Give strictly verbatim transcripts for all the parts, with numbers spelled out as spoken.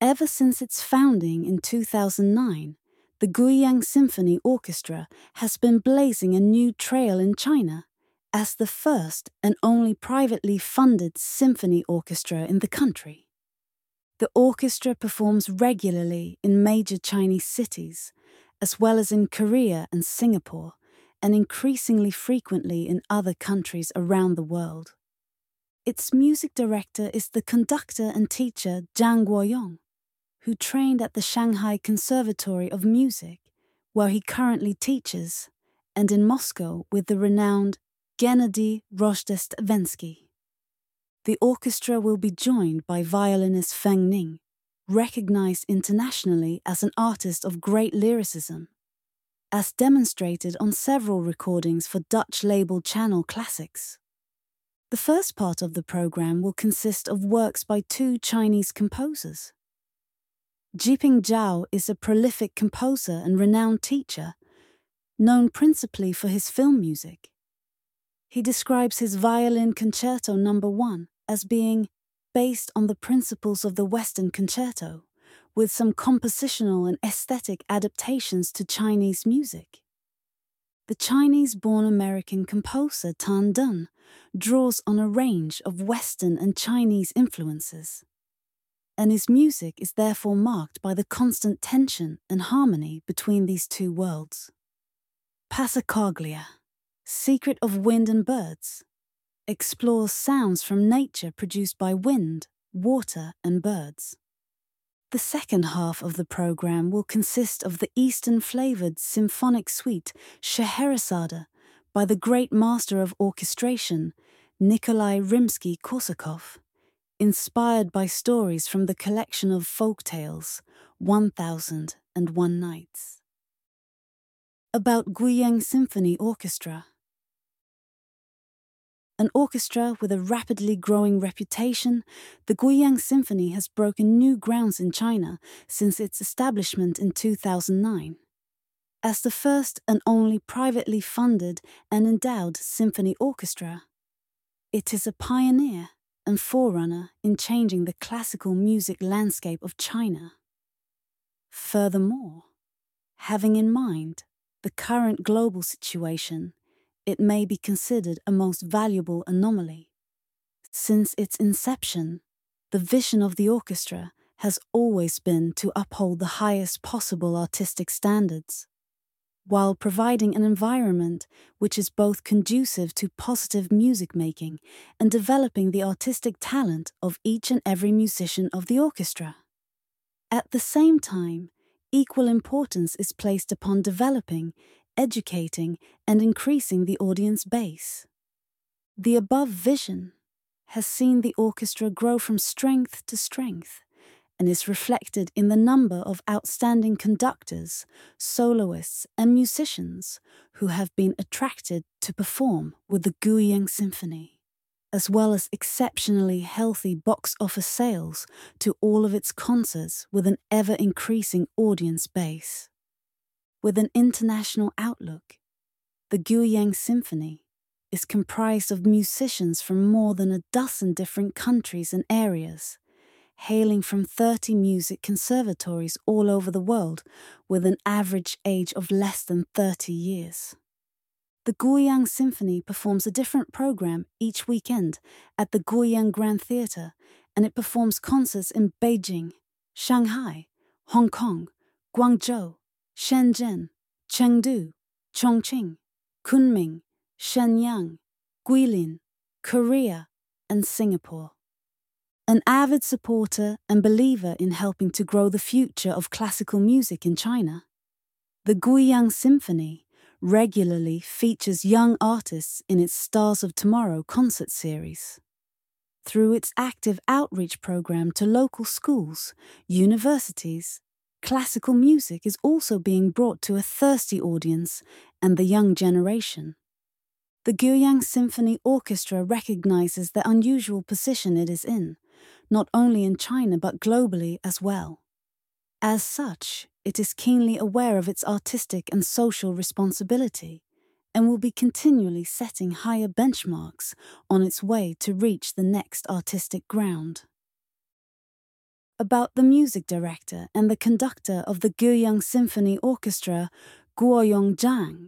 Ever since its founding in two thousand nine, the Guiyang Symphony Orchestra has been blazing a new trail in China as the first and only privately funded symphony orchestra in the country. The orchestra performs regularly in major Chinese cities, as well as in Korea and Singapore, and increasingly frequently in other countries around the world. Its music director is the conductor and teacher Zhang Guoyong, who trained at the Shanghai Conservatory of Music, where he currently teaches, and in Moscow with the renowned Gennady Rozhdestvensky. The orchestra will be joined by violinist Feng Ning, recognized internationally as an artist of great lyricism, as demonstrated on several recordings for Dutch label Channel Classics. The first part of the program will consist of works by two Chinese composers. Jiping Zhao is a prolific composer and renowned teacher, known principally for his film music. He describes his Violin Concerto Number One as being based on the principles of the Western concerto, with some compositional and aesthetic adaptations to Chinese music. The Chinese-born American composer Tan Dun draws on a range of Western and Chinese influences, and his music is therefore marked by the constant tension and harmony between these two worlds. Passacaglia, Secret of Wind and Birds, explores sounds from nature produced by wind, water, and birds. The second half of the program will consist of the Eastern-flavored symphonic suite Scheherazade by the great master of orchestration, Nikolai Rimsky-Korsakov, inspired by stories from the collection of folk tales One Thousand and One Nights. About Guiyang Symphony Orchestra. An orchestra with a rapidly growing reputation, the Guiyang Symphony has broken new grounds in China since its establishment in two thousand nine. As the first and only privately funded and endowed symphony orchestra, it is a pioneer and forerunner in changing the classical music landscape of China. Furthermore, having in mind the current global situation, it may be considered a most valuable anomaly. Since its inception, the vision of the orchestra has always been to uphold the highest possible artistic standards, while providing an environment which is both conducive to positive music making and developing the artistic talent of each and every musician of the orchestra. At the same time, equal importance is placed upon developing, educating, and increasing the audience base. The above vision has seen the orchestra grow from strength to strength and is reflected in the number of outstanding conductors, soloists, and musicians who have been attracted to perform with the Guiyang Symphony, as well as exceptionally healthy box office sales to all of its concerts with an ever-increasing audience base. With an international outlook, the Guiyang Symphony is comprised of musicians from more than a dozen different countries and areas, hailing from thirty music conservatories all over the world with an average age of less than thirty years. The Guiyang Symphony performs a different program each weekend at the Guiyang Grand Theatre, and it performs concerts in Beijing, Shanghai, Hong Kong, Guangzhou, Shenzhen, Chengdu, Chongqing, Kunming, Shenyang, Guilin, Korea, and Singapore. An avid supporter and believer in helping to grow the future of classical music in China, the Guiyang Symphony regularly features young artists in its Stars of Tomorrow concert series. Through its active outreach program to local schools, universities, classical music is also being brought to a thirsty audience and the young generation. The Guiyang Symphony Orchestra recognizes the unusual position it is in, not only in China but globally as well. As such, it is keenly aware of its artistic and social responsibility and will be continually setting higher benchmarks on its way to reach the next artistic ground. about the music director and the conductor of the Guiyang Symphony Orchestra, Guoyong Zhang.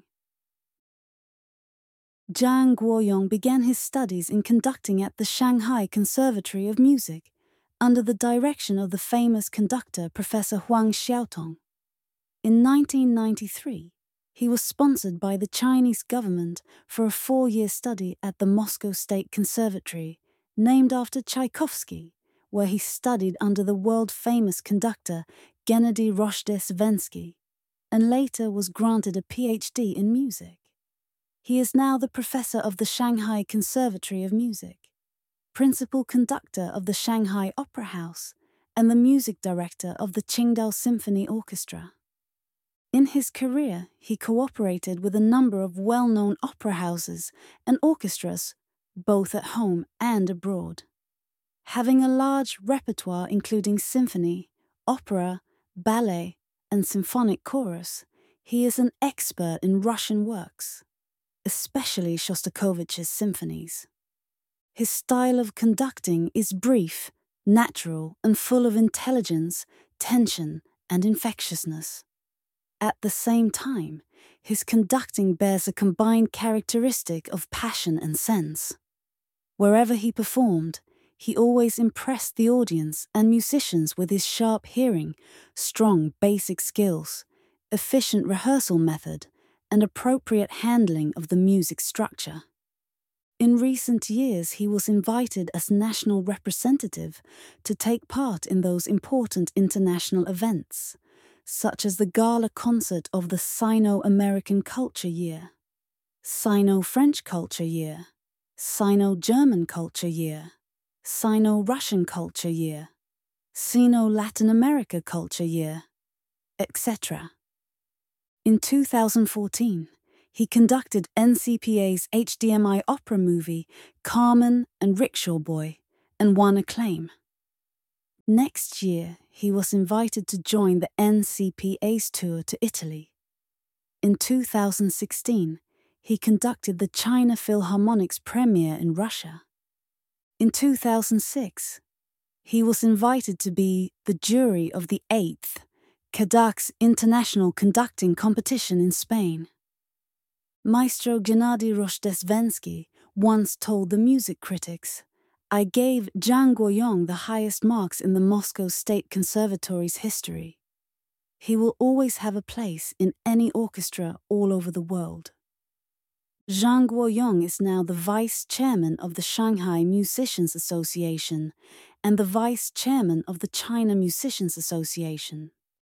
Zhang Guoyong began his studies in conducting at the Shanghai Conservatory of Music, under the direction of the famous conductor Professor Huang Xiaotong. In nineteen ninety-three, he was sponsored by the Chinese government for a four-year study at the Moscow State Conservatory, named after Tchaikovsky, where he studied under the world-famous conductor Gennady Rozhdestvensky, and later was granted a P H D in music. He is now the professor of the Shanghai Conservatory of Music, principal conductor of the Shanghai Opera House, and the music director of the Qingdao Symphony Orchestra. In his career, he cooperated with a number of well-known opera houses and orchestras, both at home and abroad. Having a large repertoire including symphony, opera, ballet, and symphonic chorus, he is an expert in Russian works, especially Shostakovich's symphonies. His style of conducting is brief, natural, and full of intelligence, tension, and infectiousness. At the same time, his conducting bears a combined characteristic of passion and sense. Wherever he performed, he always impressed the audience and musicians with his sharp hearing, strong basic skills, efficient rehearsal method, and appropriate handling of the music structure. In recent years, he was invited as national representative to take part in those important international events, such as the gala concert of the Sino-American Culture Year, Sino-French Culture Year, Sino-German Culture Year, Sino-Russian Culture Year, Sino-Latin America Culture Year, et cetera. In two thousand fourteen, he conducted N C P A's H D M I opera movie Carmen and Rickshaw Boy and won acclaim. Next year, he was invited to join the N C P A's tour to Italy. In two thousand sixteen, he conducted the China Philharmonic's premiere in Russia. In two thousand six, he was invited to be the jury of the eighth Cadac's International Conducting Competition in Spain. Maestro Gennady Rozhdestvensky once told the music critics, "I gave Zhang Guoyong the highest marks in the Moscow State Conservatory's history. He will always have a place in any orchestra all over the world." Zhang Guoyong is now the vice chairman of the Shanghai Musicians Association and the vice chairman of the China Musicians Association.